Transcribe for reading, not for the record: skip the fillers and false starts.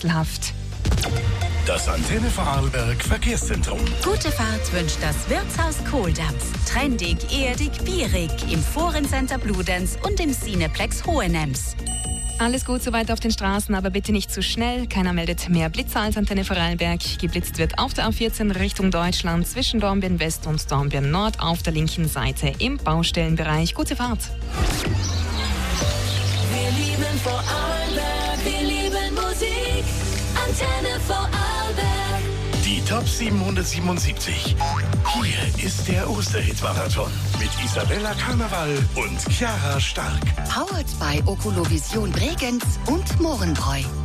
wechselhaft. Das Antenne Vorarlberg Verkehrszentrum. Gute Fahrt wünscht das Wirtshaus Kohldampf. Trendig, erdig, bierig im Forencenter Bludenz und im Cineplex Hohenems. Alles gut soweit auf den Straßen, aber bitte nicht zu schnell. Keiner meldet mehr Blitzer als Antenne Vorarlberg. Geblitzt wird auf der A14 Richtung Deutschland zwischen Dornbirn West und Dornbirn Nord auf der linken Seite im Baustellenbereich. Gute Fahrt. Wir lieben Vorarlberg, wir lieben Musik. Antenne Vorarlberg. Die Top 777. Hier ist der Osterhit-Marathon mit Isabella Karneval und Chiara Stark. Powered by Okolovision Bregenz und Mohrenbräu.